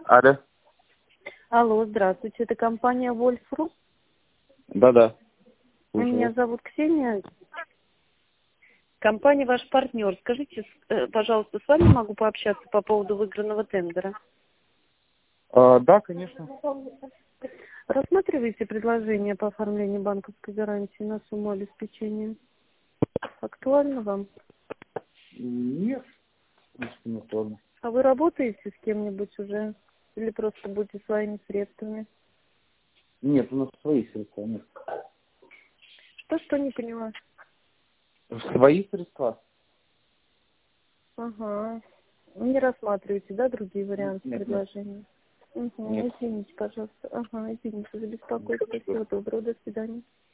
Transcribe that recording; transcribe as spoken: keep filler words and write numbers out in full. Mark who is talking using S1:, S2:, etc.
S1: Алло.
S2: Алло, здравствуйте, это компания Вольфру.
S1: Да-да.
S2: Меня зовут Ксения. Компания ваш партнер. Скажите, э, пожалуйста, с вами могу пообщаться по поводу выигранного тендера?
S1: А, да, конечно.
S2: Рассматриваете предложение по оформлению банковской гарантии на сумму обеспечения? Актуально вам?
S1: Нет, не сложно.
S2: А вы работаете с кем-нибудь уже? Или просто будете своими средствами?
S1: Нет, у нас свои средства, нет.
S2: Что, что не поняла?
S1: Свои средства?
S2: Ага. Не рассматриваете, да, другие варианты
S1: Нет, нет.
S2: предложения? Угу.
S1: Нет.
S2: Извините, пожалуйста. Ага, извините за беспокойство. Всего доброго, до свидания.